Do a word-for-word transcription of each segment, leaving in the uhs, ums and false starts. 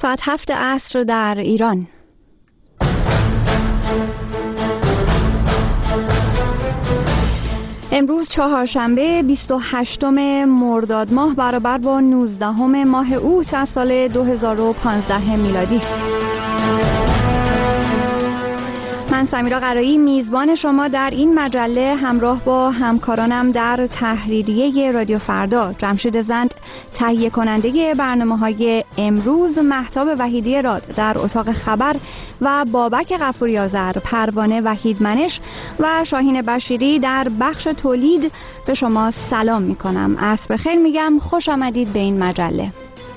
ساعت هفت عصر در ایران. امروز چهارشنبه بیست و هشتم مرداد ماه برابر با نوزدهم ماه اوت از سال دو هزار و پانزده میلادی است. من سمیرا قرایی میزبان شما در این مجله همراه با همکارانم در تحریریه رادیو فردا، جمشید زند تهیه کننده برنامه‌های امروز، مهتاب وحیدی راد در اتاق خبر و بابک غفوری آذر، پروانه وحیدمنش و شاهین بشیری در بخش تولید به شما سلام میکنم. عصر بخیر میگم، خوش آمدید به این مجله.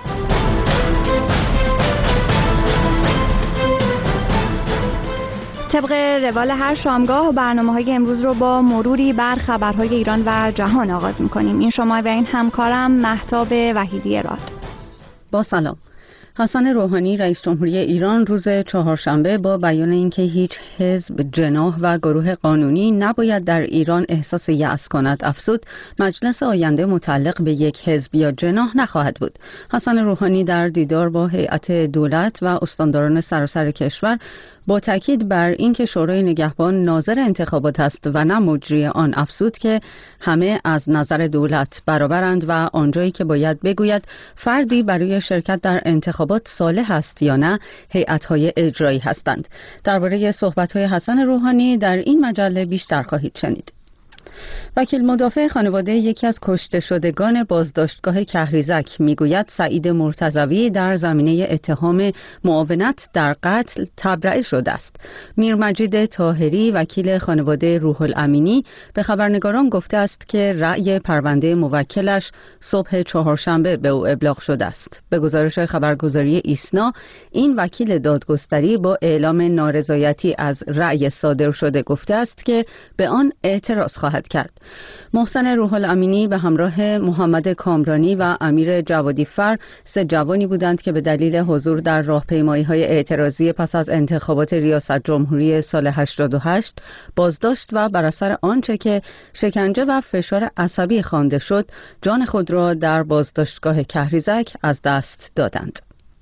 طبق روال هر شامگاه برنامه‌های امروز رو با مروری بر خبرهای ایران و جهان آغاز می‌کنیم. این شما و این همکارم مهتاب وحیدی راد. با سلام. حسن روحانی رئیس جمهوری ایران روز چهارشنبه با بیان اینکه هیچ حزب، جناح و گروه قانونی نباید در ایران احساس یأس کند افزود مجلس آینده متعلق به یک حزب یا جناح نخواهد بود. حسن روحانی در دیدار با هیئت دولت و استانداران سراسر کشور با تاکید بر اینکه شورای نگهبان ناظر انتخابات است و نه مجری آن افزود که همه از نظر دولت برابرند و آنجایی که باید بگوید فردی برای شرکت در انتخابات صالح است یا نه هیئت‌های اجرایی هستند. درباره صحبت‌های حسن روحانی در این مجله بیشتر خواهید شنید. وکیل مدافع خانواده یکی از کشته شدگان بازداشتگاه کهریزک میگوید سعید مرتضوی در زمینه اتهام معاونت در قتل تبرئه شده است. میر مجید طاهری وکیل خانواده روح الامینی به خبرنگاران گفته است که رأی پرونده موکلش صبح چهارشنبه به او ابلاغ شده است. به گزارش خبرگزاری ایسنا، این وکیل دادگستری با اعلام نارضایتی از رأی صادر شده گفته است که به آن اعتراض خواهد کرد. محسن روح الامینی به همراه محمد کامرانی و امیر جوادی فر سه جوانی بودند که به دلیل حضور در راهپیمایی‌های اعتراضی پس از انتخابات ریاست جمهوری سال هشتاد و هشت بازداشت و بر اثر آنچه که شکنجه و فشار عصبی خوانده شد جان خود را در بازداشتگاه کهریزک از دست دادند.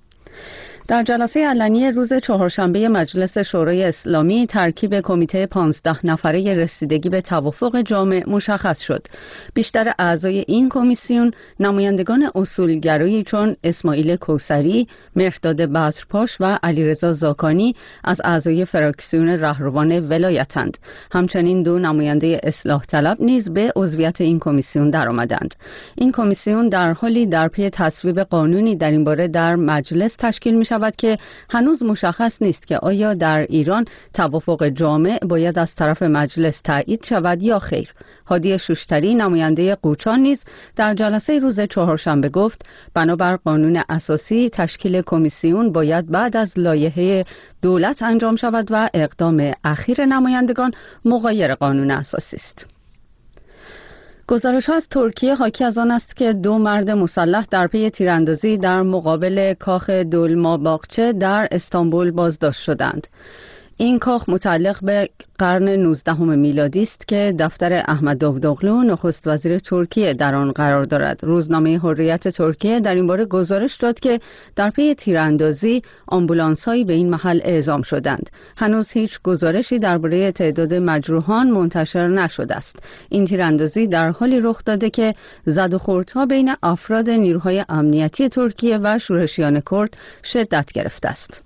در جلسه علنی روز چهارشنبه مجلس شورای اسلامی ترکیب کمیته پانزده نفره رسیدگی به توافق جامع مشخص شد. بیشتر اعضای این کمیسیون نمایندگان اصولگرایی چون اسماعیل کوثری، مهرداد بزرپاش و علیرضا زاکانی از اعضای فراکسیون رهروان ولایتند. همچنین دو نماینده اصلاح طلب نیز به عضویت این کمیسیون درآمدند. این کمیسیون در حالی در پی تصویب قانونی در این باره در مجلس تشکیل می شود که هنوز مشخص نیست که آیا در ایران توافق جامع باید از طرف مجلس تایید شود یا خیر. هادی شوشتری نماینده قوچان نیز در جلسه روز چهارشنبه گفت بنابر قانون اساسی تشکیل کمیسیون باید بعد از لایحه دولت انجام شود و اقدام اخیر نمایندگان مغایر قانون اساسی است. گزارش‌ها از ترکیه حاکی از آن است که دو مرد مسلح در پی تیراندازی در مقابل کاخ دولماباغچه در استانبول بازداشت شدند. این کاخ متعلق به قرن نوزدهم میلادی است که دفتر احمد داوودوغلو نخست وزیر ترکیه در آن قرار دارد. روزنامه حریت ترکیه در این باره گزارش داد که در پی تیراندازی آمبولانس‌هایی به این محل اعزام شدند. هنوز هیچ گزارشی درباره تعداد مجروحان منتشر نشده است. این تیراندازی در حالی رخ داده که زد و خوردها بین افراد نیروهای امنیتی ترکیه و شورشیان کرد شدت گرفته است.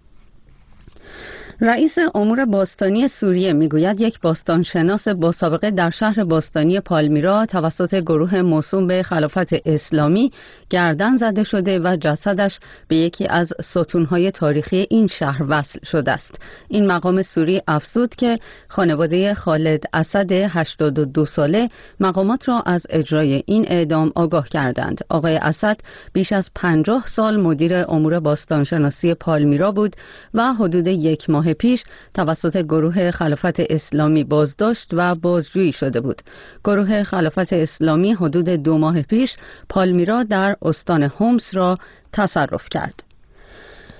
رئیس امور باستانی سوریه میگوید یک باستانشناس با سابقه در شهر باستانی پالمیرا توسط گروه موسوم به خلافت اسلامی گردن زده شده و جسدش به یکی از ستونهای تاریخی این شهر وصل شده است. این مقام سوری افزود که خانواده خالد اسد هشتاد و دو ساله مقامات را از اجرای این اعدام آگاه کردند. آقای اسد بیش از پنجاه سال مدیر امور باستانشناسی پالمیرا بود و حدود یک ماه پیش توسط گروه خلافت اسلامی بازداشت و بازجویی شده بود. گروه خلافت اسلامی حدود دو ماه پیش پالمیرا در استان هومس را تصرف کرد.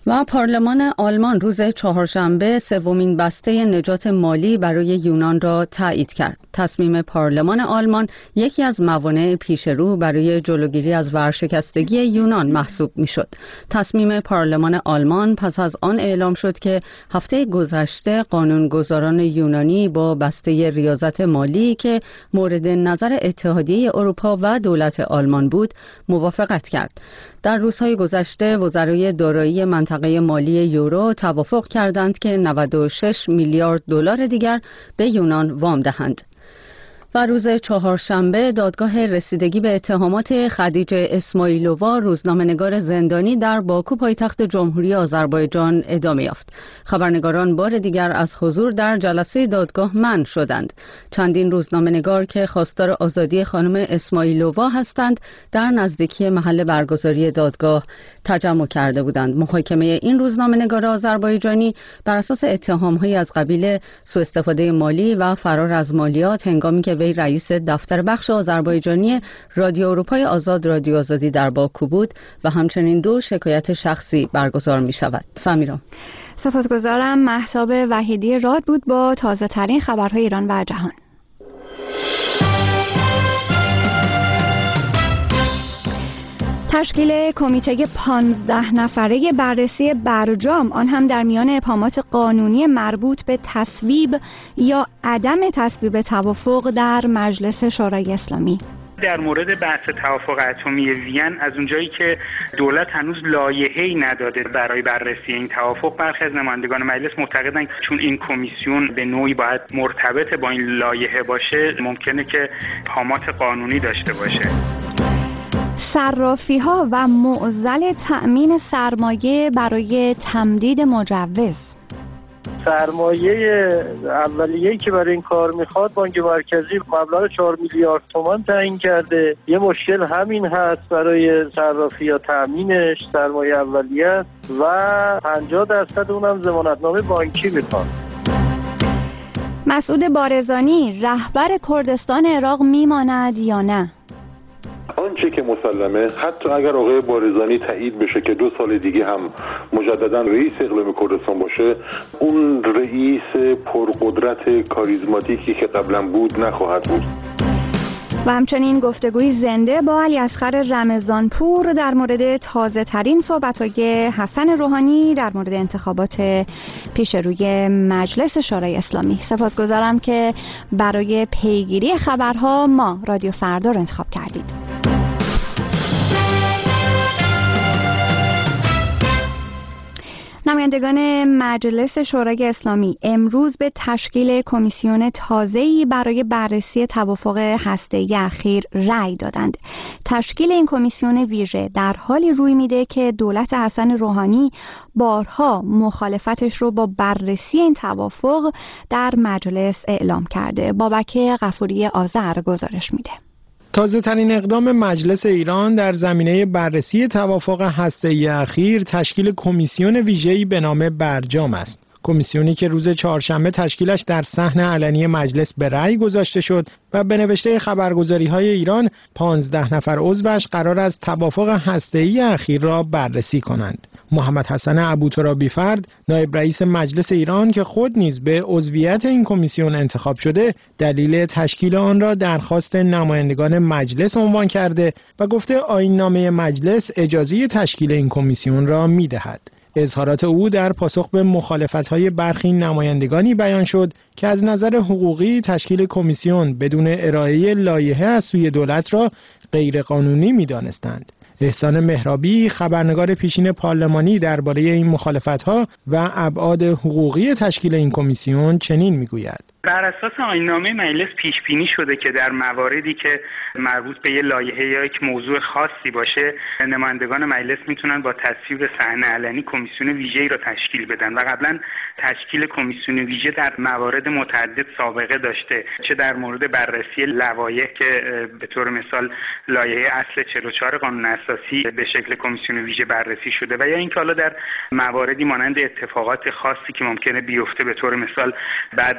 و پارلمان آلمان روز چهارشنبه سومین بسته نجات مالی برای یونان را تایید کرد. تصمیم پارلمان آلمان یکی از موانع پیشرو برای جلوگیری از ورشکستگی یونان محسوب میشد. تصمیم پارلمان آلمان پس از آن اعلام شد که هفته گذشته قانونگذاران یونانی با بسته ریاضت مالی که مورد نظر اتحادیه اروپا و دولت آلمان بود موافقت کرد. در روزهای گذشته وزرای دارایی منطقه مالی یورو توافق کردند که نود و شش میلیارد دلار دیگر به یونان وام دهند. و روز چهارشنبه دادگاه رسیدگی به اتهامات خدیجه اسماعیلووا روزنامه‌نگار زندانی در باکو پایتخت جمهوری آذربایجان ادامه یافت. خبرنگاران بار دیگر از حضور در جلسه دادگاه منع شدند. چندین روزنامه‌نگار که خواستار آزادی خانم اسماعیلووا هستند در نزدیکی محل برگزاری دادگاه تجمع کرده بودند. محاکمه این روزنامه‌نگار آذربایجانی بر اساس اتهام‌هایی از قبیل سوء استفاده مالی و فرار از مالیات هنگامی که وی رئیس دفتر بخش آذربایجانی رادیو اروپای آزاد رادیو آزادی در باکو بود و همچنین دو شکایت شخصی برگزار می شود. سمیرا. سپاسگزارم. مهتاب وحیدی راد بود با تازه ترین خبرهای ایران و جهان. تشکیل کمیته پانزده نفره بررسی برجام، آن هم در میان ابهامات قانونی مربوط به تصویب یا عدم تصویب توافق در مجلس شورای اسلامی. در مورد بحث توافق اتمی وین، از اونجایی که دولت هنوز لایحه‌ای نداده برای بررسی این توافق، برخی از نمایندگان مجلس معتقدند چون این کمیسیون به نوعی باید مرتبط با این لایحه باشه، ممکنه که ابهامات قانونی داشته باشه. صرافی ها و معضل تأمین سرمایه برای تمدید مجوز. سرمایه اولیه‌ای که برای این کار میخواد بانک مرکزی مبلغ چهار میلیارد تومان تعیین کرده. یه مشکل همین هست برای صرافی ها تأمینش، سرمایه اولیه و پنجاه درصد اونم ضمانتنامه بانکی میخواد. مسعود بارزانی رهبر کردستان عراق میماند یا نه؟ آنچه که مسلمه، حتی اگر آقای بارزانی تایید بشه که دو سال دیگه هم مجددا رئیس اقلیم کردستان باشه، اون رئیس پرقدرت کاریزماتیکی که قبلا بود نخواهد بود. و همچنین گفتگوی زنده با علی اصغر رمضانپور در مورد تازه ترین صحبت‌های حسن روحانی در مورد انتخابات پیش روی مجلس شورای اسلامی. سپاسگزارم که برای پیگیری خبرها ما رادیو فردا رو انتخاب کردید. نمایندگان مجلس شورای اسلامی امروز به تشکیل کمیسیون تازه‌ای برای بررسی توافق هسته‌ای اخیر رأی دادند. تشکیل این کمیسیون ویژه در حالی روی میده که دولت حسن روحانی بارها مخالفتش رو با بررسی این توافق در مجلس اعلام کرده. بابک غفوری آذر گزارش میده. تازه ترین اقدام مجلس ایران در زمینه بررسی توافق هسته‌ای اخیر تشکیل کمیسیون ویژه‌ای به نام برجام است. کمیسیونی که روز چهارشنبه تشکیلش در صحن علنی مجلس به رأی گذاشته شد و به نوشته خبرگزاری‌های ایران پانزده نفر عضوش قرار است توافق هسته‌ای اخیر را بررسی کنند. محمد حسن ابوترابی‌فرد، نایب رئیس مجلس ایران که خود نیز به عضویت این کمیسیون انتخاب شده، دلیل تشکیل آن را درخواست نمایندگان مجلس عنوان کرده و گفته آیین‌نامه مجلس اجازه تشکیل این کمیسیون را می‌دهد. اظهارات او در پاسخ به مخالفت‌های برخی نمایندگانی بیان شد که از نظر حقوقی تشکیل کمیسیون بدون ارائه لایحه از سوی دولت را غیرقانونی می‌دانستند. احسان مهرابی، خبرنگار پیشین پارلمانی، درباره این مخالفت‌ها و ابعاد حقوقی تشکیل این کمیسیون چنین می‌گوید: بر اساس آیین‌نامه مجلس پیش بینی شده که در مواردی که مربوط به یه لایحه یا یک موضوع خاصی باشه، نمایندگان مجلس میتونن با تصویب صحن علنی کمیسیون ویژه‌ای را تشکیل بدن و قبلا تشکیل کمیسیون ویژه در موارد متعدد سابقه داشته، چه در مورد بررسی لوایح که به طور مثال لایحه اصل چهل و چهار قانون اساسی به شکل کمیسیون ویژه بررسی شده و یا اینکه حالا در مواردی مانند اتفاقات خاصی که ممکنه بیفته، به طور مثال بعد از حمله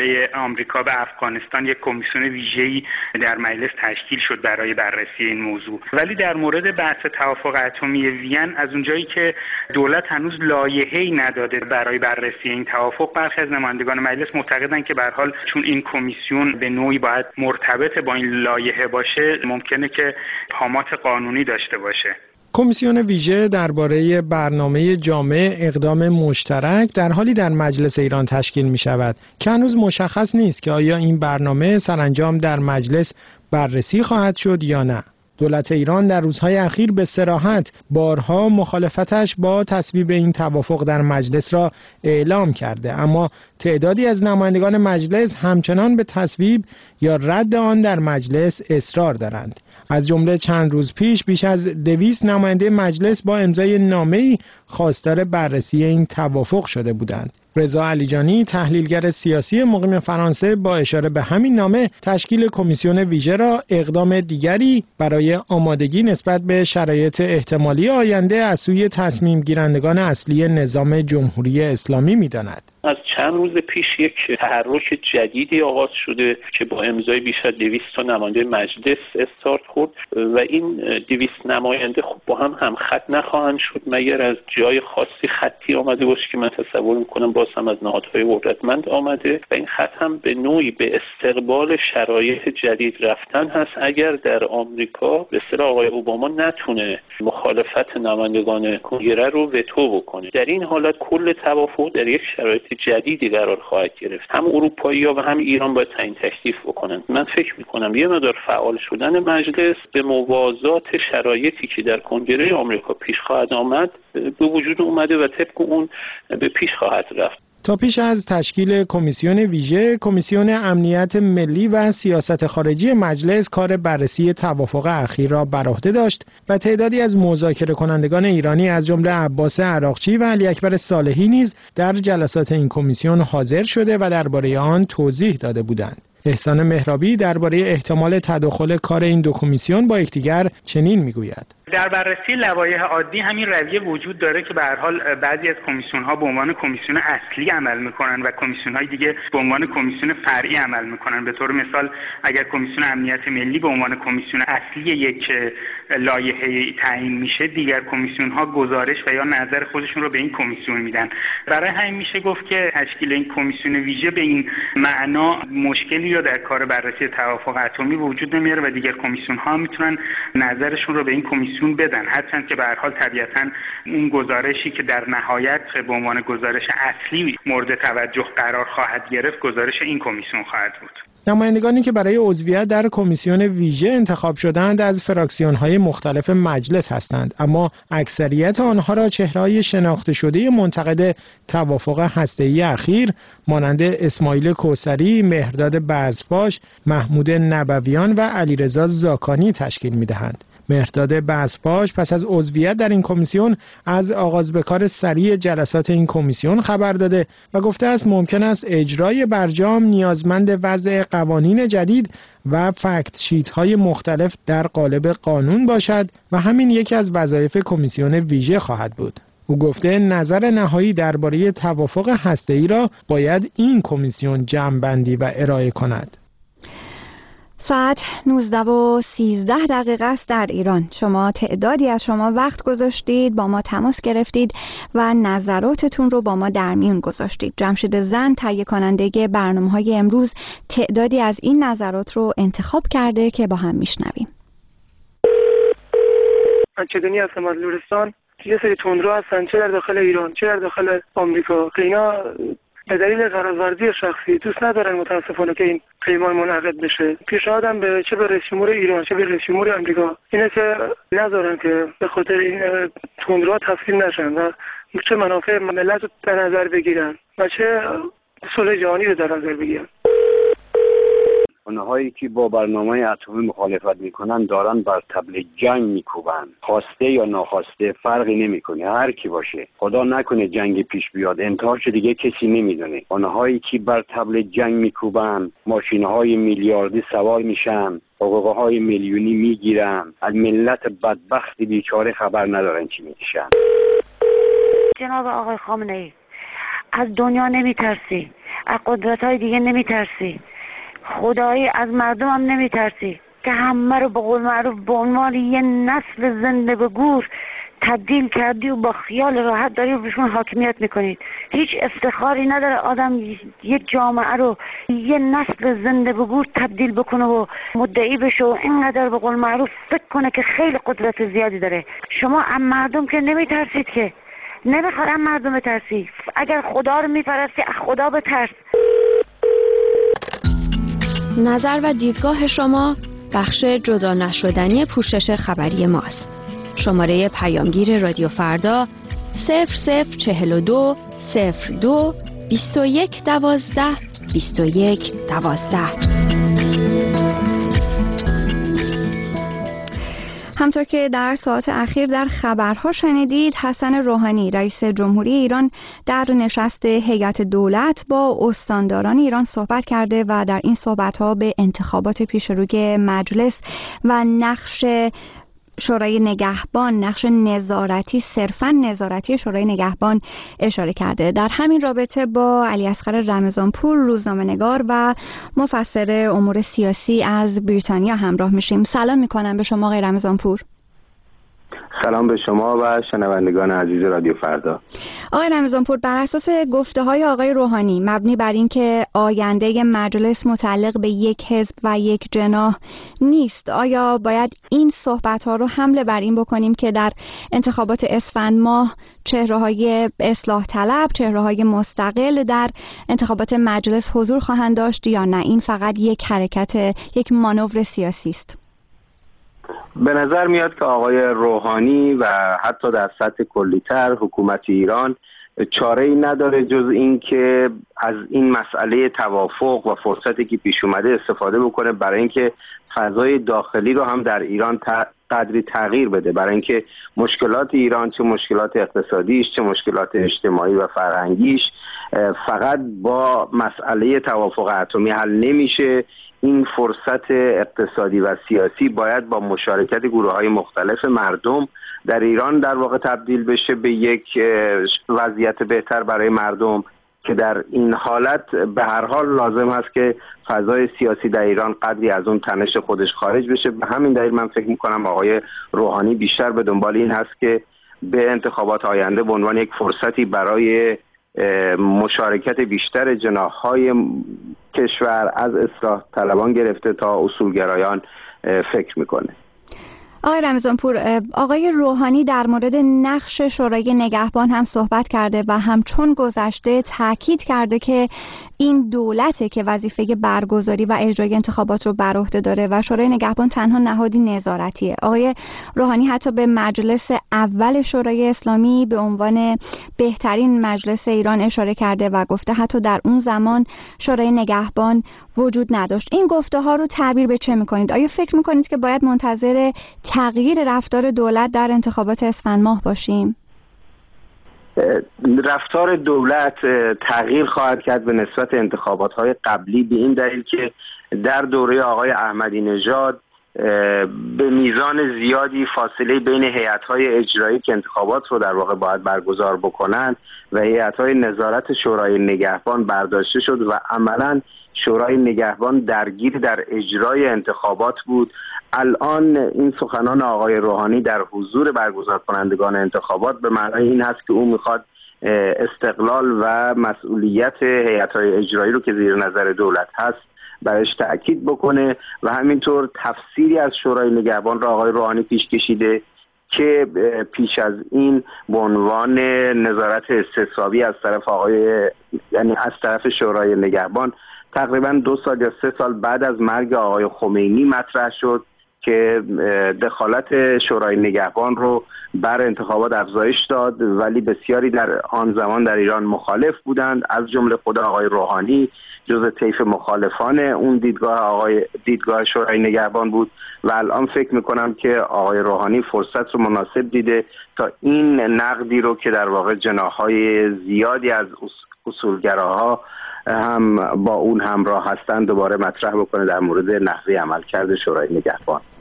حمله آمریکا به افغانستان یک کمیسیون ویژه‌ای در مجلس تشکیل شد برای بررسی این موضوع. ولی در مورد بحث توافق اتمی وین، از اونجایی که دولت هنوز لایحه‌ای نداده برای بررسی این توافق، برخی از نمایندگان مجلس معتقدند که به هر حال چون این کمیسیون به نوعی باید مرتبط با این لایحه باشه، ممکنه که پامات قانونی داشته باشه. کمیسیون ویژه درباره برنامه جامع اقدام مشترک در حالی در مجلس ایران تشکیل می شود که هنوز مشخص نیست که آیا این برنامه سرانجام در مجلس بررسی خواهد شد یا نه. دولت ایران در روزهای اخیر به صراحت بارها مخالفتش با تصویب این توافق در مجلس را اعلام کرده، اما تعدادی از نمایندگان مجلس همچنان به تصویب یا رد آن در مجلس اصرار دارند. از جمله چند روز پیش بیش از دویست نماینده مجلس با امضای نامه‌ای خواستار بررسی این توافق شده بودند. رضا علیجانی، تحلیلگر سیاسی مقیم فرانسه، با اشاره به همین نامه تشکیل کمیسیون ویژه را اقدام دیگری برای آمادگی نسبت به شرایط احتمالی آینده از سوی تصمیم گیرندگان اصلی نظام جمهوری اسلامی می‌داند. از چند روز پیش یک تحرک جدیدی آغاز شده که با امضای بیش از دویست تا نماینده مجلس استارت خورد و این دویست نماینده خب با هم هم خط نخواهند شد مگر از جای خاصی خطی آمده باشه که من تصور میکنم باز هم از نهادهای قدرتمند آمده و این خط هم به نوعی به استقبال شرایط جدید رفتن هست اگر در آمریکا به اصطلاح آقای اوباما نتونه مخالفت نمایندگان کنگره رو وتو بکنه. در این حالت کل توافق در یک شرایط جدیدی قرار خواهد گرفت. هم اروپایی‌ها و هم ایران باید تعیین تکلیف بکنن. من فکر می‌کنم یه مقدار فعال شدن مجلس به موازات شرایطی که در کنگره آمریکا پیش خواهد آمد به وجود اومده و طبق اون به پیش خواهد رفت. تا پیش از تشکیل کمیسیون ویژه، کمیسیون امنیت ملی و سیاست خارجی مجلس کار بررسی توافق اخیر را بر عهده داشت و تعدادی از مذاکره کنندگان ایرانی از جمله عباس عراقچی و علی اکبر صالحی نیز در جلسات این کمیسیون حاضر شده و درباره آن توضیح داده بودند. احسان مهرابی درباره احتمال تداخل کار این دو کمیسیون با یکدیگر چنین میگوید: در بررسی لوایح عادی همین رویه وجود داره که به هر حال بعضی از کمیسیون‌ها به عنوان کمیسیون اصلی عمل می‌کنن و کمیسیون‌های دیگه به عنوان کمیسیون فرعی عمل می‌کنن. به طور مثال اگر کمیسیون امنیت ملی به عنوان کمیسیون اصلی یک لایحه تعیین میشه، دیگر کمیسیون‌ها گزارش و یا نظر خودشون رو به این کمیسیون میدن. برای همین میشه گفت که تشکیل این کمیسیون ویژه به این معنا مشکلی رو در کار بررسی توافق اتمی وجود نمیاره و دیگر کمیسیون‌ها میتونن نظرشون رو به این کمیسیون بدن، هرچند که به هر حال طبیعتاً اون گزارشی که در نهایت به عنوان گزارش اصلی مورد توجه قرار خواهد گرفت گزارش این کمیسیون خواهد بود. نمایندگانی که برای عضویت در کمیسیون ویژه انتخاب شدند از فراکسیون‌های مختلف مجلس هستند، اما اکثریت آنها را چهره‌های شناخته شده منتقد توافق هسته‌ای اخیر مانند اسماعیل کوثری، مهرداد بزپاش، محمود نبویان و علیرضا زاکانی تشکیل می‌دهند. مهرداد بزپاش پس از عضویت در این کمیسیون از آغاز به کار سریع جلسات این کمیسیون خبر داده و گفته است ممکن است اجرای برجام نیازمند وضع قوانین جدید و فکت شیت های مختلف در قالب قانون باشد و همین یکی از وظایف کمیسیون ویژه خواهد بود. او گفته نظر نهایی درباره توافق هسته‌ای را باید این کمیسیون جمع‌بندی و ارائه کند. ساعت نوزده و سیزده دقیقه است در ایران. شما تعدادی از شما وقت گذاشتید، با ما تماس گرفتید و نظراتتون رو با ما در میون گذاشتید. جمشید زند تهیه کننده برنامه‌های امروز تعدادی از این نظرات رو انتخاب کرده که با هم میشنویم. چدنی هستم از لرستان. یه سری تندرو هستن چه در داخل ایران چه در داخل آمریکا که اینا به دلیل غرض‌ورزی شخصی دوست ندارن متاسفانه که این پیمان منعقد بشه. پیشنهادم به چه به رئیس جمهور ایران چه به رئیس جمهور آمریکا اینه که نذارن که به خاطر این تندروها تسلیم نشن و چه منافع ملت رو در نظر بگیرن و چه صلح جهانی رو در نظر بگیرن. اونهایی که با برنامه اتمی مخالفت میکنن دارن بر طبل جنگ میکوبن، خواسته یا ناخواسته فرقی نمیکنه، هر کی باشه. خدا نکنه جنگ پیش بیاد، انتهاش دیگه کسی نمیدونه. اونهایی که بر طبل جنگ میکوبن ماشینهای میلیاردی سوار میشن، حقوقهای میلیونی میگیرن، از ملت بدبخت بیچاره خبر ندارن چی میکشن. جناب آقای خامنه‌ای، از دنیا نمیترسی، از قدرت‌های دیگه نمیترسی، خدایی از مردم هم نمیترسی که همه رو به قول معروف به عنوان یه نسل زنده به گور تبدیل کردی و با خیال راحت داری و بهشون حاکمیت میکنید. هیچ افتخاری نداره آدم یه جامعه رو یه نسل زنده به گور تبدیل بکنه و مدعی بشه و اینقدر به قول معروف فکر کنه که خیلی قدرت زیادی داره. شما از مردم که نمیترسید، که نمیخواد از مردم بترسی. اگر خدا رو میپرستی از خدا بترس. نظر و دیدگاه شما بخش جدا نشدنی پوشش خبری ماست. شماره پیامگیر رادیو فردا صفر صفر چهل و دو صفر دو بیست و یک دوازده بیست و یک دوازده. همطور که در ساعات اخیر در خبرها شنیدید، حسن روحانی رئیس جمهوری ایران در نشست هیئت دولت با استانداران ایران صحبت کرده و در این صحبت‌ها به انتخابات پیشروی مجلس و نقش شورای نگهبان، نقش نظارتی، صرفاً نظارتی شورای نگهبان اشاره کرده. در همین رابطه با علیاصغر رمضانپور، روزنامه‌نگار و مفسر امور سیاسی از بریتانیا همراه میشیم. سلام میکنم به شما آقای رمضانپور. سلام به شما و شنوندگان عزیز رادیو فردا. آقای رمضانپور، بر اساس گفته‌های آقای روحانی مبنی بر اینکه آینده مجلس متعلق به یک حزب و یک جناح نیست، آیا باید این صحبت‌ها رو حمله بر این بکنیم که در انتخابات اسفند ماه چهره‌های اصلاح طلب، چهره‌های مستقل در انتخابات مجلس حضور خواهند داشت، یا نه این فقط یک حرکت، یک مانور سیاسی است؟ به نظر میاد که آقای روحانی و حتی در سطح کلی‌تر حکومت ایران چاره‌ای نداره جز این که از این مسئله توافق و فرصتی که پیش اومده استفاده بکنه برای اینکه فضای داخلی رو هم در ایران قدری تغییر بده، برای اینکه مشکلات ایران، چه مشکلات اقتصادیش چه مشکلات اجتماعی و فرهنگیش، فقط با مسئله توافق اتمی حل نمیشه. این فرصت اقتصادی و سیاسی باید با مشارکت گروه‌های مختلف مردم در ایران در واقع تبدیل بشه به یک وضعیت بهتر برای مردم، که در این حالت به هر حال لازم هست که فضای سیاسی در ایران قدری از اون تنش خودش خارج بشه. به همین دلیل من فکر می‌کنم آقای روحانی بیشتر به دنبال این هست که به انتخابات آینده به عنوان یک فرصتی برای مشارکت بیشتر جناح‌های کشور از اصلاح طلبان گرفته تا اصولگرایان فکر میکنه. آقای رمضانپور، آقای روحانی در مورد نقش شورای نگهبان هم صحبت کرده و همچون گذشته تاکید کرده که این دولته که وظیفه برگزاری و اجرای انتخابات رو بر عهده داره و شورای نگهبان تنها نهادی نظارتیه. آقای روحانی حتی به مجلس اول شورای اسلامی به عنوان بهترین مجلس ایران اشاره کرده و گفته حتی در اون زمان شورای نگهبان وجود نداشت. این گفته ها رو تعبیر به چه میکنید؟ آیا فکر میکنید که باید منتظر تغییر رفتار دولت در انتخابات اسفند ماه باشیم؟ رفتار دولت تغییر خواهد کرد به نسبت انتخابات‌های قبلی به این دلیل که در دوره آقای احمدی نژاد به میزان زیادی فاصله بین هیئت‌های اجرایی که انتخابات رو در واقع باید برگزار بکنند و هیئت‌های نظارت شورای نگهبان برداشته شد و عملاً شورای نگهبان درگیر در اجرای انتخابات بود. الان این سخنان آقای روحانی در حضور برگزار کنندگان انتخابات به معنای این هست که او میخواد استقلال و مسئولیت هیئت‌های اجرایی رو که زیر نظر دولت هست برش تأکید بکنه و همینطور تفسیری از شورای نگهبان را آقای روحانی پیش کشیده که پیش از این به عنوان نظارت استصوابی از طرف آقای یعنی از طرف شورای نگهبان تقریبا دو سال یا سه سال بعد از مرگ آقای خمینی مطرح شد که دخالت شورای نگهبان رو بر انتخابات افزایش داد، ولی بسیاری در آن زمان در ایران مخالف بودند، از جمله خود آقای روحانی جزء طیف مخالفان اون دیدگاه آقای دیدگاه شورای نگهبان بود و الان فکر میکنم که آقای روحانی فرصت رو مناسب دیده تا این نقدی رو که در واقع جناح‌های زیادی از اصولگراها هم با اون همراه هستند دوباره مطرح بکنه در مورد نحوه عملکرد شورای نگهبان.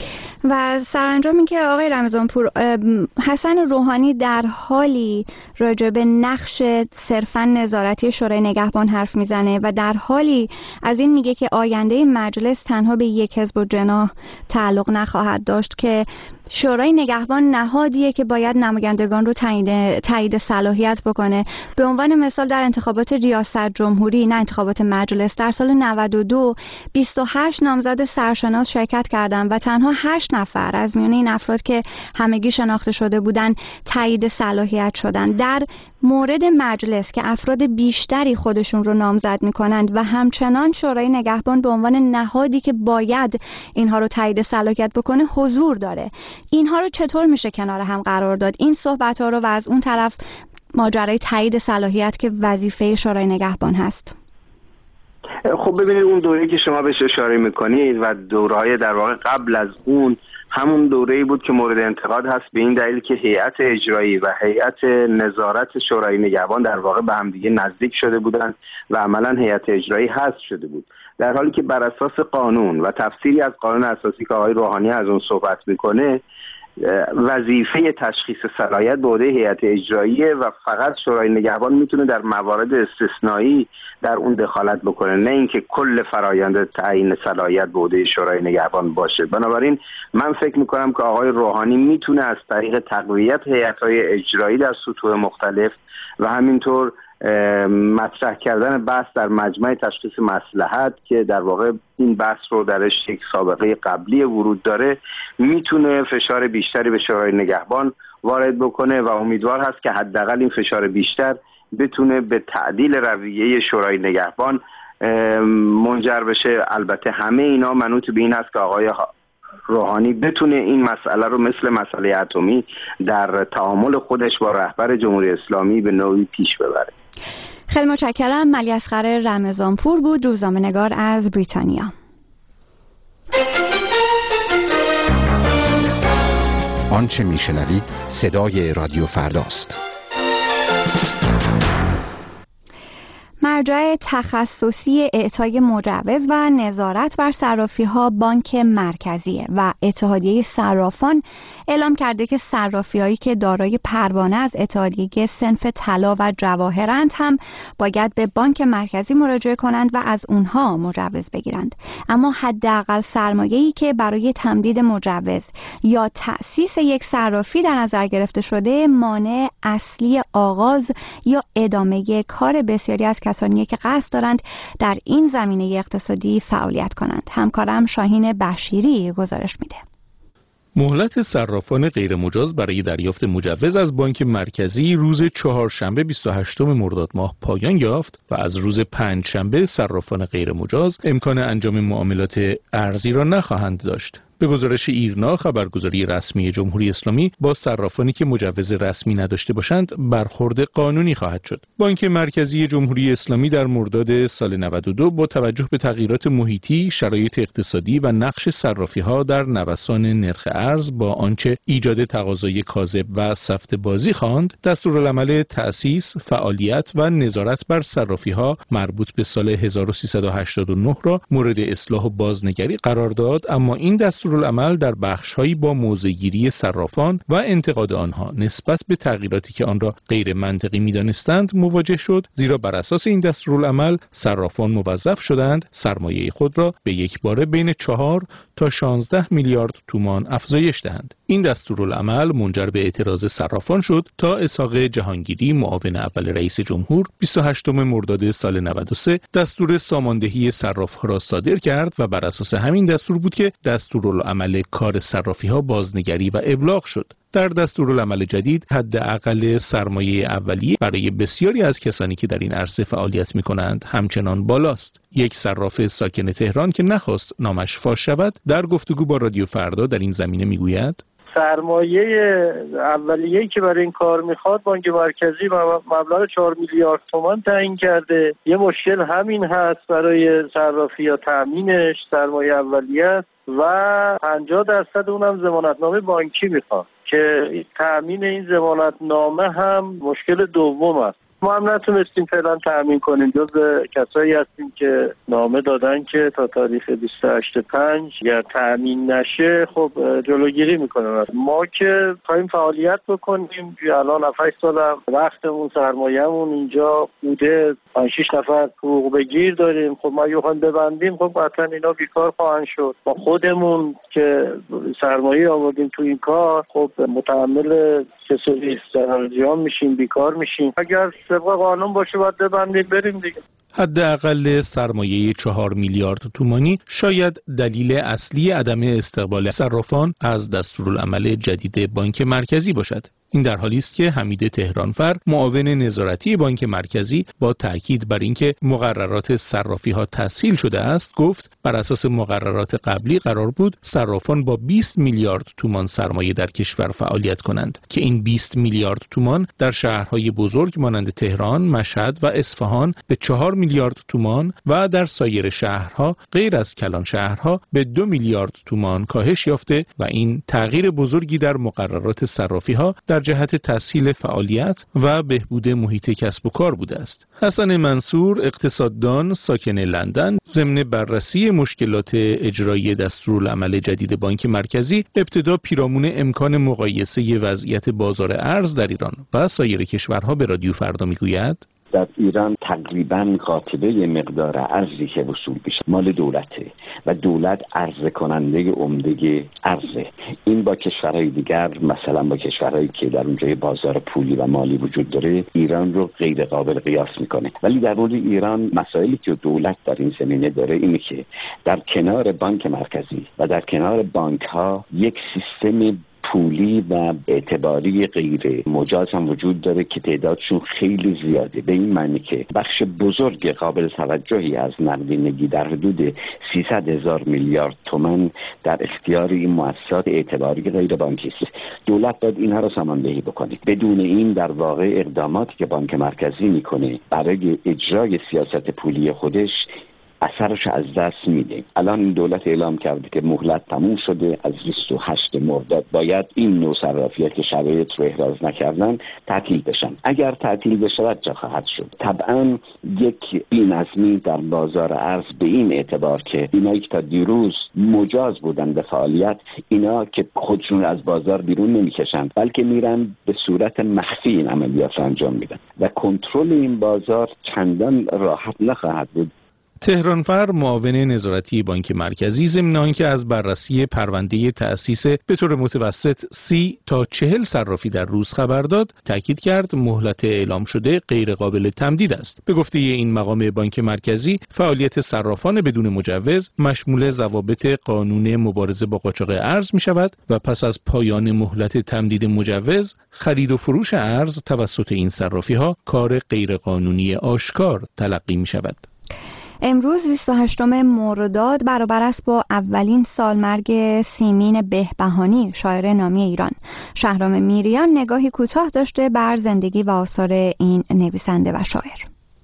و سرانجام این که آقای رمضانپور، حسن روحانی در حالی راجع به نقش صرفاً نظارتی شورای نگهبان حرف میزنه و در حالی از این میگه که آینده مجلس تنها به یک حزب الجناح تعلق نخواهد داشت که شورای نگهبان نهادیه که باید نمایندگان رو تایید تایید صلاحیت بکنه. به عنوان مثال در انتخابات ریاست جمهوری، نه انتخابات مجلس، در سال نود و دو بیست و هشت نامزد سرشناس شرکت کردن و تنها هشت نفر از میان این افراد که همگی شناخته شده بودن تایید صلاحیت شدن. در مورد مجلس که افراد بیشتری خودشون رو نامزد میکنند و همچنان شورای نگهبان به عنوان نهادی که باید اینها رو تایید صلاحیت بکنه حضور داره، اینها رو چطور میشه کنار هم قرار داد؟ این صحبت ها رو و از اون طرف ماجرای تایید صلاحیت که وظیفه شورای نگهبان هست. خب ببینید، اون دوره‌ای که شما بهش اشاره میکنید و دوره‌های در واقع قبل از اون همون دوره‌ای بود که مورد انتقاد هست، به این دلیل که هیئت اجرایی و هیئت نظارت شورای نگهبان در واقع به هم دیگه نزدیک شده بودند و عملاً هیئت اجرایی حذف شده بود، در حالی که بر اساس قانون و تفسیری از قانون اساسی که آقای روحانی از اون صحبت میکنه، وظیفه تشخیص صلاحیت به عهده هیئت اجراییه و فقط شورای نگهبان میتونه در موارد استثنایی در اون دخالت بکنه، نه اینکه کل فرآیند تعیین صلاحیت به عهده شورای نگهبان باشه. بنابراین من فکر میکنم که آقای روحانی میتونه از طریق تقویت هیئت‌های اجرایی در سطوح مختلف و همینطور مطرح کردن بحث در مجمع تشخیص مصلحت که در واقع این بحث رو درش یک سابقه قبلی ورود داره، میتونه فشار بیشتری به شورای نگهبان وارد بکنه و امیدوار هست که حداقل این فشار بیشتر بتونه به تعدیل رویه شورای نگهبان منجر بشه. البته همه اینا منوط به این است که آقای روحانی بتونه این مسئله رو مثل مسئله اتمی در تعامل خودش با رهبر جمهوری اسلامی به نوعی پیش ببره. خیلی متشکرم. ملی اصغر رمضانپور بود، روزنامه‌نگار از بریتانیا. آنچه میشنوید صدای رادیو فرداست. مرجع تخصصی اعطای مجوز و نظارت بر صرافی‌ها بانک مرکزیه و اتحادیه صرافان اعلام کرده که صرافی‌هایی که دارای پروانه از اتحادیه صنف طلا و جواهرند هم باید به بانک مرکزی مراجعه کنند و از اونها مجوز بگیرند. اما حداقل سرمایه‌ای که برای تمدید مجوز یا تأسیس یک صرافی در نظر گرفته شده مانع اصلی آغاز یا ادامه کار بسیاری از کسانی که قصد دارند در این زمینه اقتصادی فعالیت کنند. همکارم شاهین بشیری گزارش میده. مهلت صرافان غیرمجاز برای دریافت مجوز از بانک مرکزی روز چهارشنبه بیست و هشتم مرداد ماه پایان یافت و از روز پنجشنبه صرافان غیرمجاز امکان انجام معاملات ارزی را نخواهند داشت. به گزارش ایرنا، خبرگزاری رسمی جمهوری اسلامی، با صرافانی که مجوز رسمی نداشته باشند برخورد قانونی خواهد شد. بانک مرکزی جمهوری اسلامی در مرداد سال نود و دو با توجه به تغییرات محیطی، شرایط اقتصادی و نقش صرافی‌ها در نوسان نرخ ارز با آنچه ایجاد تقاضای کاذب و سفت بازی خواند، دستورالعمل تأسیس، فعالیت و نظارت بر صرافی‌ها مربوط به سال هزار و سیصد و هشتاد و نه را مورد اصلاح و بازنگری قرار داد. اما این دستور العمل در بخش‌هایی با موضع‌گیری صرافان و انتقاد آنها نسبت به تغییراتی که آن را غیر منطقی می‌دانستند مواجه شد، زیرا بر اساس این دستورالعمل صرافان موظف شدند سرمایه خود را به یک باره بین چهار تا شانزده میلیارد تومان افزایش دهند. این دستورالعمل منجر به اعتراض صرافان شد تا اسحاق جهانگیری، معاون اول رئیس جمهور، بیست و هشتم مرداد سال نود و سه دستور ساماندهی صراف‌ها را صادر کرد و بر اساس همین دستور بود که دستورالعمل کار صرافی‌ها بازنگری و ابلاغ شد. در دستورالعمل جدید حداقل سرمایه اولیه برای بسیاری از کسانی که در این عرصه فعالیت می‌کنند همچنان بالاست. یک صراف ساکن تهران که نخواست نامش فاش شود در گفتگو با رادیو فردا در این زمینه میگوید: سرمایه اولیه‌ای که برای این کار میخواد بانک مرکزی مبلغ چهار میلیارد تومان تعیین کرده. یه مشکل همین هست برای صرافی یا تامینش، سرمایه اولیه و پنجاه درصد اونم ضمانتنامه بانکی میخواد که تامین این ضمانتنامه هم مشکل دوم است. ما هم نتونستیم فعلا تأمین کنیم. جز کسایی هستیم که نامه دادن که تا تاریخ بیست و هشت پنج اگر تأمین نشه خب جلوگیری میکنن. ما که خواهیم فعالیت بکنیم، الان هفت سال وقتمون سرمایه‌مون اینجا بوده، پنج شش نفر حقوق بگیر داریم. خب ما یوخان ببندیم خب قطعا اینا بیکار خواهند شد. ما خودمون که سرمایه آوردیم تو این کار خب متحمل کسری استرالجیان میشیم، بیکار میشیم. اگر طبق قانون باشه باید ببندیم بریم دیگه. حداقل سرمایه چهار میلیارد تومانی شاید دلیل اصلی عدم استقبال صرافان از دستورالعمل جدید بانک مرکزی باشد. این در حالی است که حمید تهرانفر، معاون نظارتی بانک مرکزی، با تاکید بر اینکه مقررات صرافی ها تسهیل شده است، گفت بر اساس مقررات قبلی قرار بود صرافان با بیست میلیارد تومان سرمایه در کشور فعالیت کنند که این بیست میلیارد تومان در شهرهای بزرگ مانند تهران، مشهد و اصفهان به چهار میلیارد تومان و در سایر شهرها غیر از کلان شهرها به دو میلیارد تومان کاهش یافته و این تغییر بزرگی در مقررات صرافی ها در جهت تسهیل فعالیت و بهبود محیط کسب و کار بوده است. حسن منصور، اقتصاددان ساکن لندن، ضمن بررسی مشکلات اجرایی دستورالعمل جدید بانک مرکزی، ابتدا پیرامون امکان مقایسه وضعیت بازار ارز در ایران و سایر کشورها به رادیو فردا میگوید: در ایران تقریباً قاطبه مقدار ارزی که وصول میشه مال دولته و دولت عرضه کننده عمده ارزه. این با کشورهای دیگر، مثلا با کشورهایی که در اونجا بازار پولی و مالی وجود داره، ایران رو غیر قابل قیاس میکنه. ولی در مورد ایران مسائلی که دولت در این زمینه داره اینه که در کنار بانک مرکزی و در کنار بانک ها یک سیستم پولی و اعتباری غیر مجاز هم وجود داره که تعدادشون خیلی زیاده، به این معنی که بخش بزرگ قابل توجهی از نقدینگی در حدود سیصد هزار میلیارد تومان در اختیار این مؤسسات اعتباری غیر بانکی است. دولت باید اینها رو ساماندهی بکنه. بدون این در واقع اقداماتی که بانک مرکزی میکنه برای اجرای سیاست پولی خودش اثرش از دست میده. الان این دولت اعلام کرده که مهلت تموم شده، از بیست و هشتم مرداد باید این نوع صرافی‌ها که شرایط رو احراز نکردن تعطیل بشن. اگر تعطیل بشه چه خواهد شد؟ طبعا یک بی‌نظمی در بازار ارز به این اعتبار که اینایی که تا دیروز مجاز بودن به فعالیت، اینا که خودشون از بازار بیرون نمیکشن بلکه میرن به صورت مخفی این عملیات انجام میدن و کنترل این بازار چندان راحت نخواهد بود. تهرانفر، معاون نظارتی بانک مرکزی، ضمن آنکه از بررسی پرونده تأسیس به طور متوسط سی تا چهل صرافی در روز خبر داد، تاکید کرد مهلت اعلام شده غیر قابل تمدید است. به گفته این مقام بانک مرکزی، فعالیت صرافان بدون مجوز مشمول ضوابط قانون مبارزه با قاچاق ارز می شود و پس از پایان مهلت تمدید مجوز، خرید و فروش ارز توسط این صرافی ها کار غیر قانونی آشکار تلقی می شود. امروز بیست و هشتم مرداد برابر است با اولین سالمرگ سیمین بهبهانی، شاعر نامی ایران. شهرام میریان نگاهی کوتاه داشته بر زندگی و آثار این نویسنده و شاعر.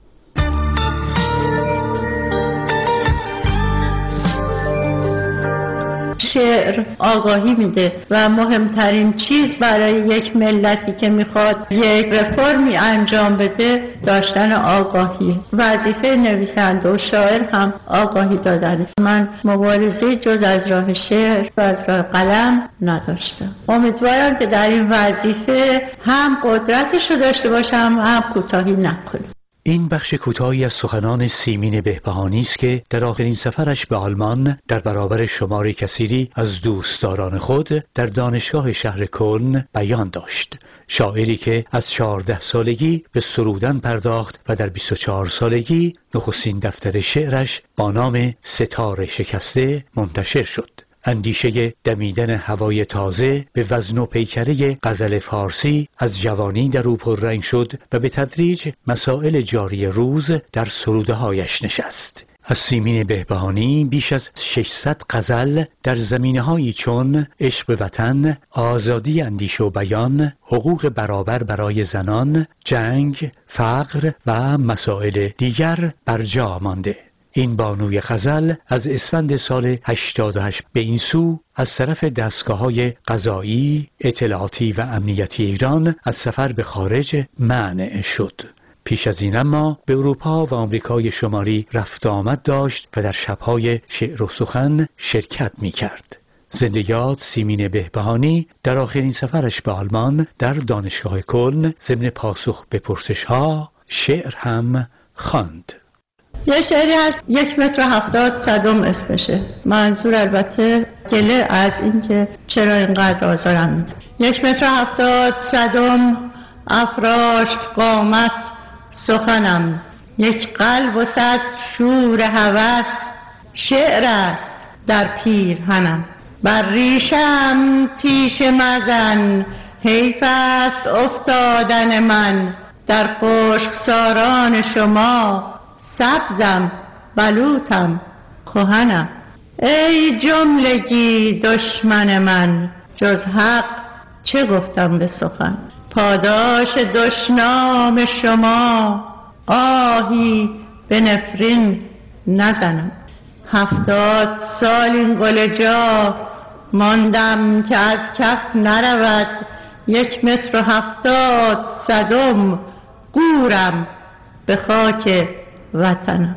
شعر آگاهی میده و مهمترین چیز برای یک ملتی که میخواد یک رفرمی انجام بده داشتن آگاهی. وظیفه نویسنده و شاعر هم آگاهی دادن. من مبارزه جز از راه شعر و از راه قلم نداشتم. امیدوارم که در این وظیفه هم قدرتشو داشته باشم هم کوتاهی نکنم. این بخش کوتاهی از سخنان سیمین بهبهانی است که در آخرین سفرش به آلمان در برابر شمار کثیری از دوستداران خود در دانشگاه شهر کلن بیان داشت. شاعری که از چهارده سالگی به سرودن پرداخت و در بیست و چهار سالگی نخستین دفتر شعرش با نام ستاره شکسته منتشر شد. اندیشه دمیدن هوای تازه به وزن و پیکره غزل فارسی از جوانی در او پررنگ شد و به تدریج مسائل جاری روز در سروده‌هایش نشست. از سیمین بهبهانی بیش از ششصد غزل در زمینه‌هایی چون عشق به وطن، آزادی اندیشه و بیان، حقوق برابر برای زنان، جنگ، فقر و مسائل دیگر برجا مانده. این بانوی غزل از اسفند سال هشتاد و هشت به این سو از طرف دستگاه‌های قضایی، اطلاعاتی و امنیتی ایران از سفر به خارج منع شد. پیش از این اما به اروپا و آمریکای شمالی رفت آمد داشت و در شب‌های شعر و سخن شرکت می‌کرد. زنده یاد سیمین بهبهانی در آخرین سفرش به آلمان در دانشگاه کلن ضمن پاسخ به پرسش‌ها شعر هم خواند. یه شعری هست یک متر و هفتاد صدم اسمشه. منظور البته گله از اینکه چرا اینقدر آزارم میده. یک متر و هفتاد صدم افراشت قامت سخنم، یک قلب و صد شور هوس شعر است در پیرهنم. بر ریشم تیش مزن حیف است افتادن من، در خشک ساران شما سبزم بلوطم کهنم. ای جملگی دشمن من جز حق چه گفتم به سخن، پاداش دشنام شما آهی به نفرین نزنم. هفتاد سال این قل جا ماندم که از کف نرود، یک متر و هفتاد صدم گورم به خاک وطنم.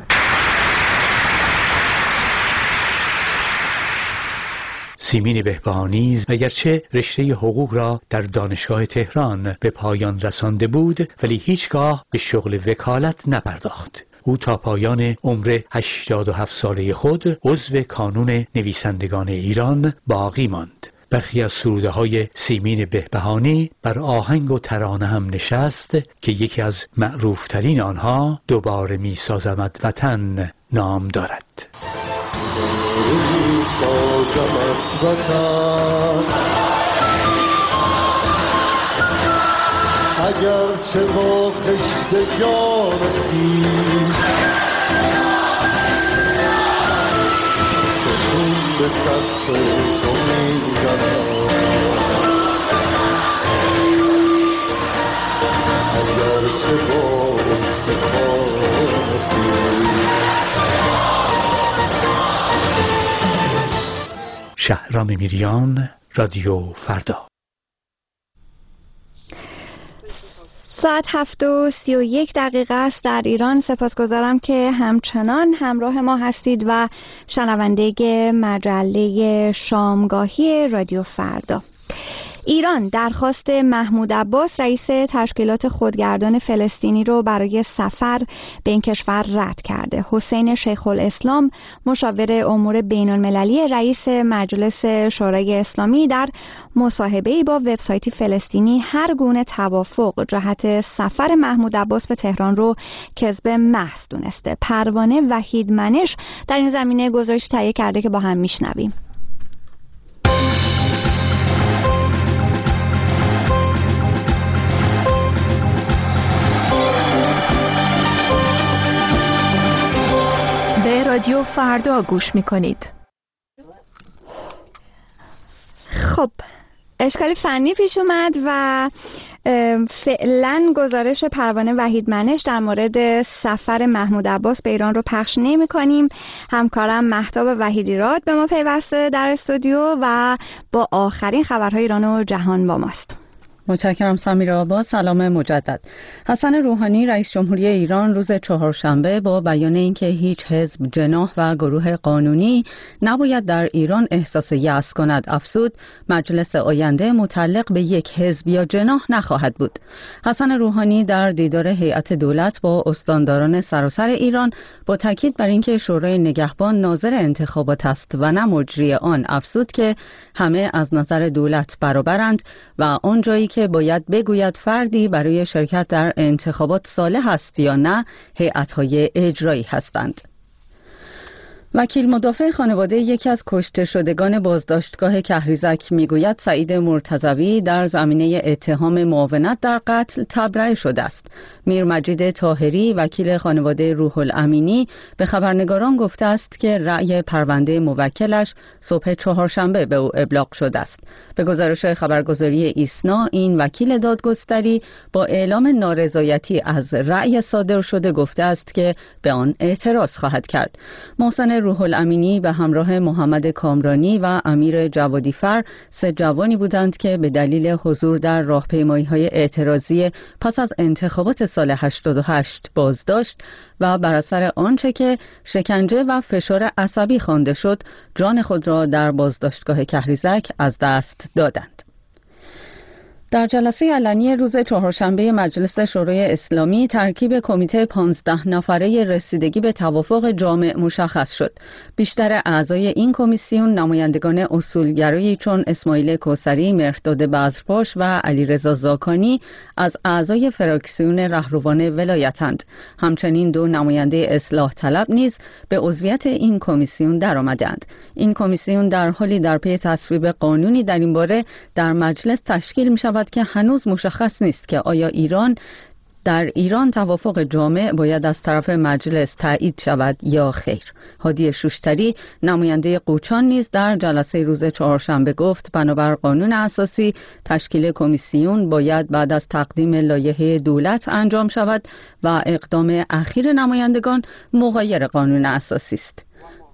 سیمین بهبهانی اگرچه رشته حقوق را در دانشگاه تهران به پایان رسانده بود، ولی هیچگاه به شغل وکالت نپرداخت. او تا پایان عمر هشتاد و هفت ساله خود عضو کانون نویسندگان ایران باقی ماند. برخی از سروده های سیمین بهبهانی بر آهنگ و ترانه هم نشست که یکی از معروفترین آنها دوباره می سازمد وطن نام دارد. سازمت وطن اگر چه با خشت جان خویش ستون به سقف تو میزنم، اگر چه با استخوان خویش. شهرام میریان، رادیو فردا. ساعت هفت و سی و یک دقیقه است در ایران. سپاسگزارم که همچنان همراه ما هستید و شنونده مجله شامگاهی رادیو فردا. ایران درخواست محمود عباس رئیس تشکیلات خودگردان فلسطینی رو برای سفر به این کشور رد کرده. حسین شیخ الاسلام مشاور امور بین المللی رئیس مجلس شورای اسلامی در مصاحبه‌ای با وبسایتی فلسطینی هر گونه توافق جهت سفر محمود عباس به تهران رو کذب محض دونسته. پروانه وحیدمنش در این زمینه گزارشی تهیه کرده که با هم میشنویم. رادیو فردا گوش میکنید. خب اشکالی فنی پیش اومد و فعلا گزارش پروانه وحیدمنش در مورد سفر محمود عباس به ایران رو پخش نمی کنیم. همکارم مهتاب وحیدیراد به ما پیوسته در استودیو و با آخرین خبرهای ایران و جهان با ماست. متشکرم سمیرا. با سلام مجدد. حسن روحانی رئیس جمهوری ایران روز چهارشنبه با بیان اینکه هیچ حزب، جناح و گروه قانونی نباید در ایران احساس یأس کند افزود مجلس آینده متعلق به یک حزب یا جناح نخواهد بود. حسن روحانی در دیدار هیئت دولت با استانداران سراسر ایران با تاکید بر اینکه شورای نگهبان ناظر انتخابات است و نه مجری آن افزود که همه از نظر دولت برابرند و آن جایی که باید بگوید فردی برای شرکت در انتخابات صالح است یا نه هیئت‌های اجرایی هستند. وکیل مدافع خانواده یکی از کشته شدگان بازداشتگاه کهریزک میگوید سعید مرتضوی در زمینه اتهام معاونت در قتل تبرئه شده است. میر مجید طاهری وکیل خانواده روح الامینی به خبرنگاران گفته است که رأی پرونده موکلش صبح چهارشنبه به او ابلاغ شده است. به گزارش خبرگزاری ایسنا این وکیل دادگستری با اعلام نارضایتی از رأی صادر شده گفته است که به آن اعتراض خواهد کرد. محسن روح الامینی به همراه محمد کامرانی و امیر جوادیفر سه جوانی بودند که به دلیل حضور در راهپیمایی‌های اعتراضی پس از انتخابات سال هشتاد و هشت بازداشت و بر اثر آنچه که شکنجه و فشار عصبی خوانده شد جان خود را در بازداشتگاه کهریزک از دست دادند. در جلسه علنی روز چهارشنبه مجلس شورای اسلامی ترکیب کمیته پانزده نفره رسیدگی به توافق جامع مشخص شد. بیشتر اعضای این کمیسیون نمایندگان اصولگرایی چون اسماعیل کوثری، مهرداد بزرپاش و علیرضا زاکانی از اعضای فراکسیون رهروان ولایتند. همچنین دو نماینده اصلاح طلب نیز به عضویت این کمیسیون درآمدند. این کمیسیون در حالی در پی تصویب قانونی در این باره در مجلس تشکیل می شود که هنوز مشخص نیست که آیا ایران در ایران توافق جامع باید از طرف مجلس تایید شود یا خیر. هادی شوشتری نماینده قوچان نیز در جلسه روز چهارشنبه گفت بنابر قانون اساسی تشکیل کمیسیون باید بعد از تقدیم لایحه دولت انجام شود و اقدام اخیر نمایندگان مغایر قانون اساسی است.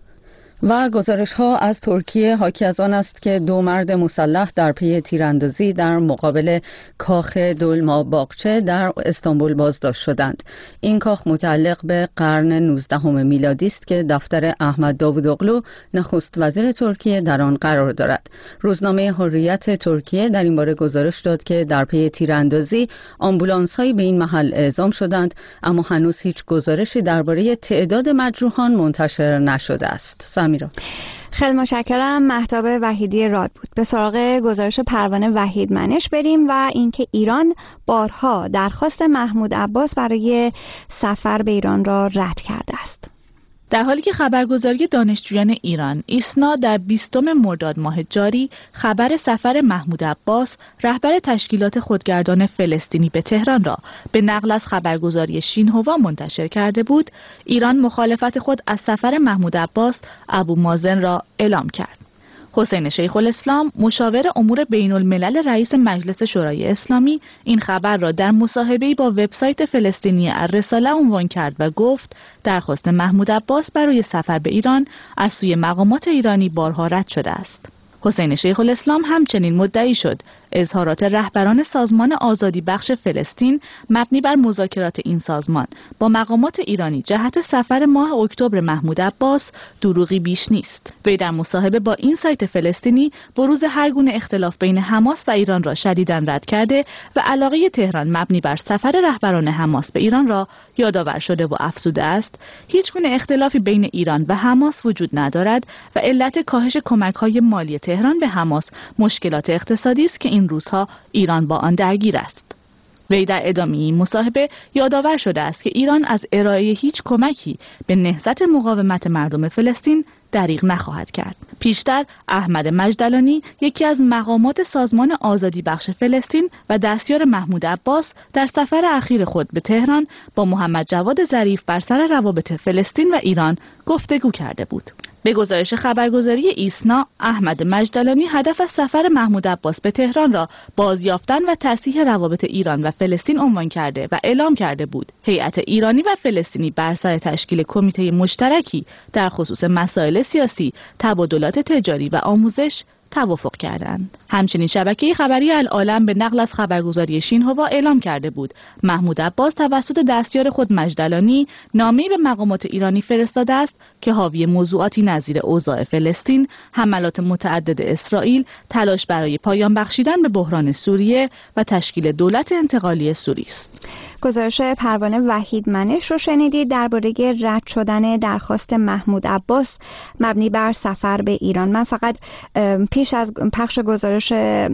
و گزارش ها از ترکیه حاکی از آن است که دو مرد مسلح در پی تیراندازی در مقابل کاخ دولما باغچه در استانبول بازداشت شدند. این کاخ متعلق به قرن نوزدهم میلادی است که دفتر احمد داوودوغلو نخست وزیر ترکیه در آن قرار دارد. روزنامه حریت ترکیه در این باره گزارش داد که در پی تیراندازی آمبولانس هایی به این محل اعزام شدند، اما هنوز هیچ گزارشی درباره تعداد مجروحان منتشر نشده است. میرا. خیلی متشکرم. مهتاب وحیدی راد بود. به سراغ گزارش پروانه وحید منش بریم و اینکه ایران بارها درخواست محمود عباس برای سفر به ایران را رد کرده است. در حالی که خبرگزاری دانشجویان ایران ایسنا در بیستم مرداد ماه جاری خبر سفر محمود عباس رهبر تشکیلات خودگردان فلسطینی به تهران را به نقل از خبرگزاری شینهوا منتشر کرده بود، ایران مخالفت خود از سفر محمود عباس ابو مازن را اعلام کرد. حسین شیخ الاسلام مشاور امور بین الملل رئیس مجلس شورای اسلامی این خبر را در مصاحبه‌ای با وبسایت فلسطینی الرساله عنوان کرد و گفت درخواست محمود عباس برای سفر به ایران از سوی مقامات ایرانی بارها رد شده است. حسین شیخ الاسلام همچنین مدعی شد اظهارات رهبران سازمان آزادی بخش فلسطین مبنی بر مذاکرات این سازمان با مقامات ایرانی جهت سفر ماه اکتبر محمود عباس دروغی بیش نیست. وی در مصاحبه با این سایت فلسطینی بروز هر گونه اختلاف بین حماس و ایران را شدیداً رد کرده و علاقه تهران مبنی بر سفر رهبران حماس به ایران را یادآور شده و افزوده است هیچ گونه اختلافی بین ایران و حماس وجود ندارد و علت کاهش کمک‌های مالی تهران به حماس مشکلات اقتصادی است که این روزها ایران با آن درگیر است. وی در ادامه این مصاحبه یادآور شده است که ایران از ارائه هیچ کمکی به نهضت مقاومت مردم فلسطین دریغ نخواهد کرد. پیشتر احمد مجدلانی یکی از مقامات سازمان آزادی بخش فلسطین و دستیار محمود عباس در سفر اخیر خود به تهران با محمد جواد ظریف بر سر روابط فلسطین و ایران گفتگو کرده بود. به گزارش خبرگزاری ایسنا، احمد مجدلانی هدف از سفر محمود عباس به تهران را بازیافتن و تصحیح روابط ایران و فلسطین عنوان کرده و اعلام کرده بود. هیئت ایرانی و فلسطینی بر سر تشکیل کمیته مشترکی در خصوص مسائل سیاسی، تبادلات تجاری و آموزش توافق کردند. همچنین شبکه خبری العالم به نقل از خبرگزاری شینهوا اعلام کرده بود محمود عباس توسط دستیار خود مجدلانی نامه‌ای به مقامات ایرانی فرستاده است که حاوی موضوعاتی نظیر اوضاع فلسطین، حملات متعدد اسرائیل، تلاش برای پایان بخشیدن به بحران سوریه و تشکیل دولت انتقالی سوری است. گزارش پروانه وحید منش رو شنیدید درباره رد شدن درخواست محمود عباس مبنی بر سفر به ایران. من فقط پیش از پخش گزارش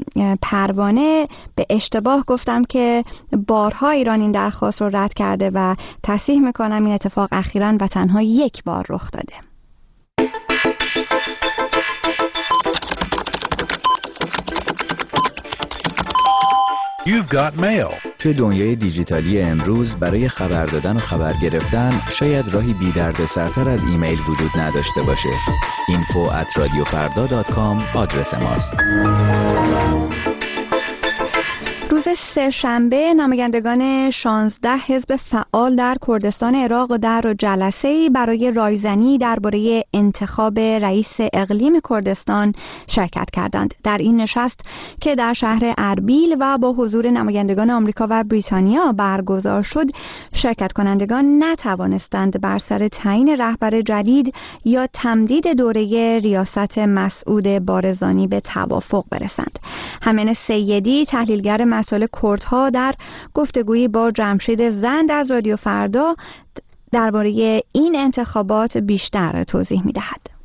پروانه به اشتباه گفتم که بارها ایران این درخواست رو رد کرده و تصحیح میکنم این اتفاق اخیراً و تنها یک بار رخ داده. You've got mail. توی دنیای دیجیتالی امروز برای خبر دادن و خبر گرفتن شاید راهی بی درد سرتر از ایمیل وجود نداشته باشه. اینفو ات رادیو فردا دات کام آدرس ماست. روز سه شنبه نمایندگان شانزده حزب فعال در کردستان عراق در جلسه‌ای برای رایزنی درباره انتخاب رئیس اقلیم کردستان شرکت کردند. در این نشست که در شهر اربیل و با حضور نمایندگان آمریکا و بریتانیا برگزار شد، شرکت کنندگان نتوانستند بر سر تعیین رهبر جدید یا تمدید دوره ریاست مسعود بارزانی به توافق برسند. همین سیدی، تحلیلگر مسائل کردها، در گفتگویی با جمشید زند از رادیو فردا درباره این انتخابات بیشتر توضیح می‌دهد.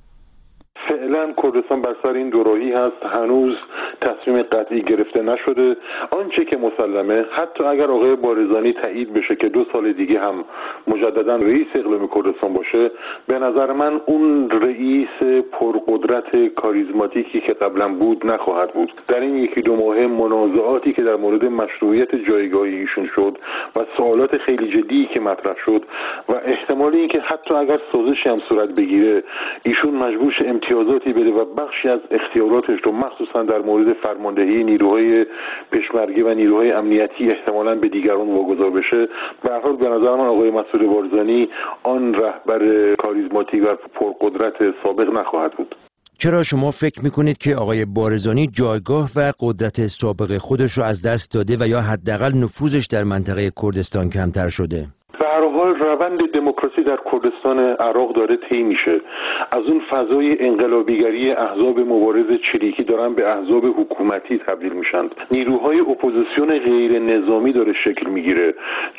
فعلا کردستان بر سر این دوراهی هست، هنوز تصمیم قطعی گرفته نشده. آنچه که مسلمه، حتی اگر آقای بارزانی تایید بشه که دو سال دیگه هم مجددا رئیس اقلیم کردستان باشه، به نظر من اون رئیس پرقدرت کاریزماتیکی که قبلا بود نخواهد بود. در این یکی دو ماه منازعاتی که در مورد مشروعیت جایگاهی ایشون شد و سوالات خیلی جدی که مطرح شد و احتمال اینکه حتی اگر سازشی هم صورت بگیره ایشون مجبور شه امتیازاتی بده و بخشی از اختیاراتش رو مخصوصا در مورد فرماندهی نیروهای پشمرگی و نیروهای امنیتی احتمالاً به دیگران واگذار بشه، به هر حال به نظر من آقای مسعود بارزانی آن رهبر کاریزماتیک و پرقدرت سابق نخواهد بود. چرا شما فکر میکنید که آقای بارزانی جایگاه و قدرت سابق خودش رو از دست داده و یا حداقل نفوذش در منطقه کردستان کمتر شده؟ به هر حال روند دموکراسی در کردستان عراق داره طی میشه. از اون فضای انقلابیگری احزاب مبارز چریکی دارن به احزاب حکومتی تبدیل میشن. نیروهای اپوزیسیون غیر نظامی داره شکل میگیره.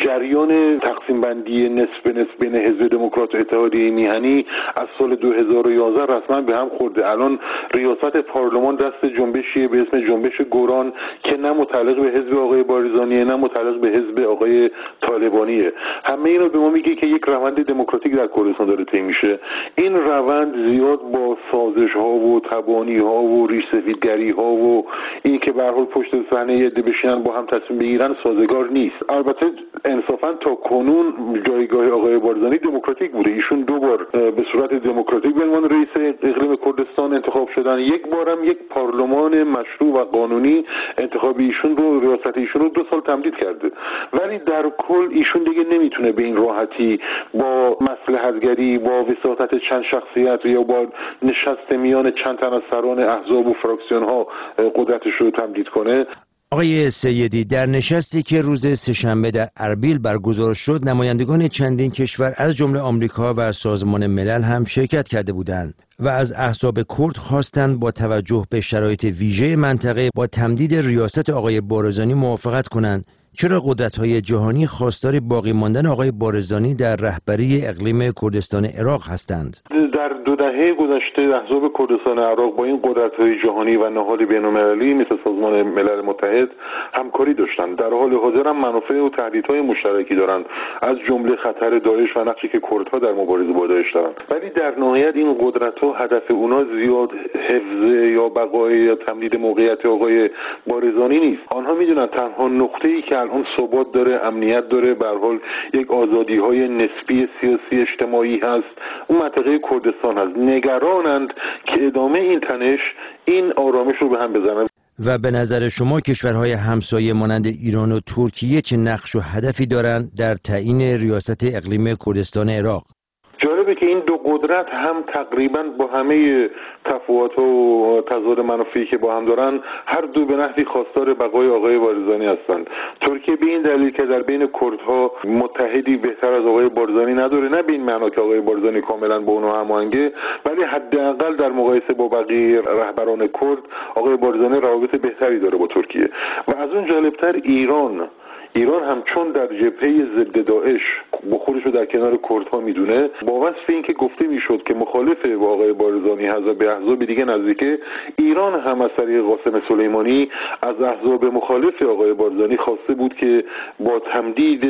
جریان تقسیم بندی نصف به نصف بین حزب دموکرات و اتحادیه میهنی از سال دو هزار و یازده رسما به هم خورده. الان ریاست پارلمان دست جنبشیه به اسم جنبش گوران که نه متعلق به حزب آقای بارزانیه نه متعلق به حزب آقای طالبانیه. همه اینا به ما میگه که یک روند دموکراتیک در کردستان داره طی میشه. این روند زیاد با سازش ها و تبانی ها و ریش سفیدگری ها و این که به هر حال پشت صحنه یه عده بشینن با هم تصمیم بگیرن سازگار نیست. البته انصافا تا کنون جایگاه آقای بارزانی دموکراتیک بوده. ایشون دو بار به صورت دموکراتیک به عنوان رئیس اقلیم کردستان انتخاب شدن، یک بارم یک پارلمان مشروع و قانونی انتخاب ایشون رو ریاست ایشون رو دو سال تمدید کرده. ولی در کل ایشون دیگه نمیتونه به این راحتی با مصلحتگری، با وساطت چند شخصیت یا با نشست میان چند تن از سران احزاب و فراکسیون ها قدرتش رو تمدید کنه. آقای سیدی، در نشستی که روز سه‌شنبه در اربیل برگزار شد، نمایندگان چندین کشور از جمله آمریکا و سازمان ملل هم شرکت کرده بودند و از احزاب کرد خواستند با توجه به شرایط ویژه منطقه با تمدید ریاست آقای بارزانی موافقت کنند. چرا قدرت‌های جهانی خواستار باقی ماندن آقای بارزانی در رهبری اقلیم کردستان عراق هستند؟ در دو دهه گذشته احزاب کردستان عراق با این قدرت‌های جهانی و نهاد بین‌المللی مثل سازمان ملل متحد همکاری داشتند. در حال حاضر هم منافع و تهدیدهای مشترکی دارند، از جمله خطر داعش و نقشی که کردها در مبارزه با داعش دارند. ولی در نهایت این قدرت‌ها هدف اونا زیاد حفظ یا بقای یا تمدید موقعیت آقای بارزانی نیست. آنها می‌دونن تنها نقطه‌ای که الان ثبات داره، امنیت داره، به هر حال یک آزادی‌های نسبی سیاسی اجتماعی هست، اون منطقه کردستان هست. نگرانند که ادامه این تنش این آرامش رو به هم بزنه. و به نظر شما کشورهای همسایه مانند ایران و ترکیه چه نقش و هدفی دارند در تعیین ریاست اقلیم کردستان عراق؟ جالبه که این دو قدرت هم تقریبا با همه تفاوت و تضاد منافعی که با هم دارن هر دو به نحوی خواستار بقای آقای بارزانی هستند. ترکیه به این دلیل که در بین کردها متحدی بهتر از آقای بارزانی نداره، نه به این معنا که آقای بارزانی کاملا با اونها هماهنگه، ولی حداقل در مقایسه با بقیه رهبران کرد آقای بارزانی روابط بهتری داره با ترکیه. و از اون جالبتر ایران ایران هم چون در جبهه ضد داعش با خودش رو در کنار کردها میدونه، با وصف این که گفته میشد که مخالف با آقای بارزانی هست و به احزاب دیگه نزدیکه، ایران هم از طریق قاسم سلیمانی از احزاب مخالف آقای بارزانی خواسته بود که با تمدید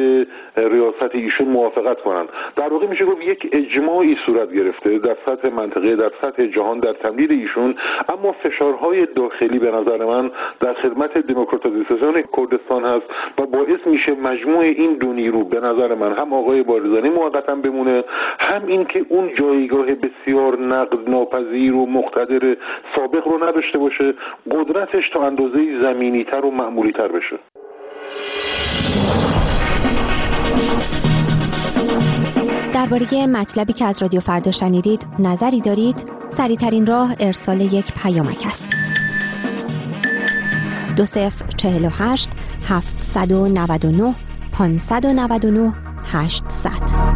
ریاست ایشون موافقت کنن. در واقع میشه گفت یک اجماعی صورت گرفته در سطح منطقه، در سطح جهان در تمدید ایشون، اما فشارهای داخلی به نظر من در خدمت دموکراتیزاسیون کردستان هست و باعث میشه مجموع این دو نیرو به نظر من هم آقای بارزانی موقتا بمونه، هم این که اون جایگاه بسیار نقد ناپذیر و مقتدر سابق رو نداشته باشه، قدرتش تا اندازه زمینی تر و معمولی تر بشه. درباره مطلبی که از رادیو فردا شنیدید نظری دارید؟ سریع‌ترین راه ارسال یک پیامک است. دو صفر چهل و هشت هفتصد و نود و نه پانصد و نود و نه هشتصد.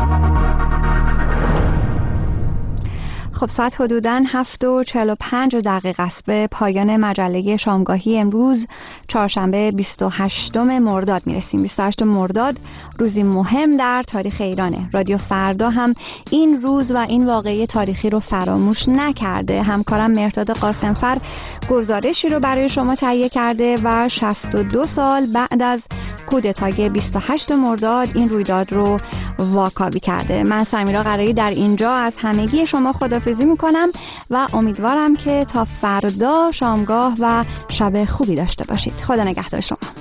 خب ساعت حدوداً هفت و چهل و پنج دقیقه است. به پایان مجله شامگاهی امروز چهارشنبه بیست و هشتم مرداد میرسیم. بیست و هشتم مرداد روزی مهم در تاریخ ایرانه. رادیو فردا هم این روز و این واقعه تاریخی رو فراموش نکرده. همکارم مهرداد قاسمفر گزارشی رو برای شما تهیه کرده و شصت و دو سال بعد از کودتای بیست و هشتم مرداد این رویداد رو واکاوی کرده. من سمیرا قرایی در اینجا از همگی شما خداحافظی میکنم و امیدوارم که تا فردا شامگاه و شب خوبی داشته باشید. خدا نگهدار شما.